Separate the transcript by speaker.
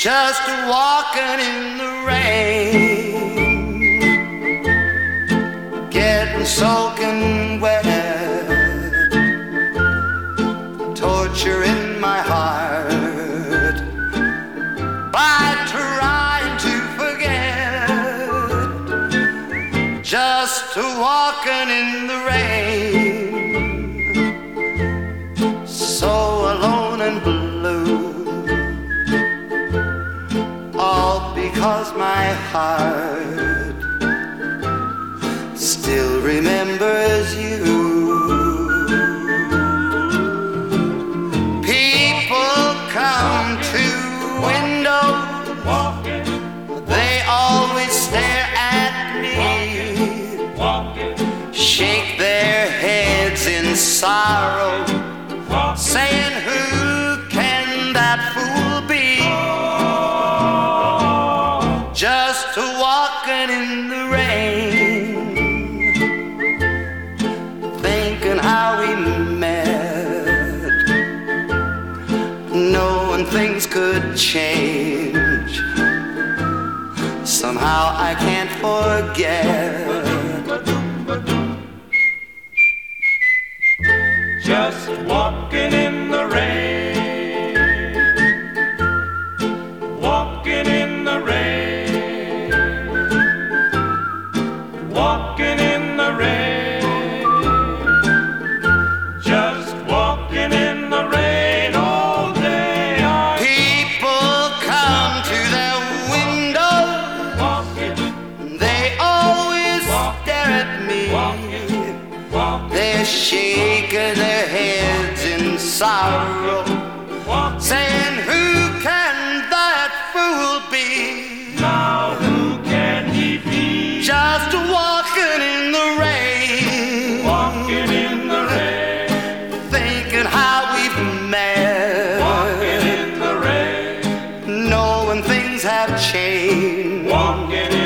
Speaker 1: just walking in the rain, getting soaking wet, torture in my heart by trying to forget, just walking in the rain, so alone and blue, all because my heart still remembers you. People come to window, they always stare at me, shake their heads in sorrow, saying, who can that fool be? Just walking in the rain, thinking how we met, knowing things could change. Somehow I can't forget.
Speaker 2: Just walking in the rain, walking in the rain, walking in the rain, just walking in the rain all day.
Speaker 1: People come to their window,
Speaker 2: Walking,
Speaker 1: they always stare at me, they're shaking their heads in sorrow, saying, who can that fool be?
Speaker 2: now who can he be?
Speaker 1: Just walking in the rain,
Speaker 2: Walking in the rain,
Speaker 1: thinking how we've met,
Speaker 2: walking in the rain,
Speaker 1: knowing things have changed.
Speaker 2: walking in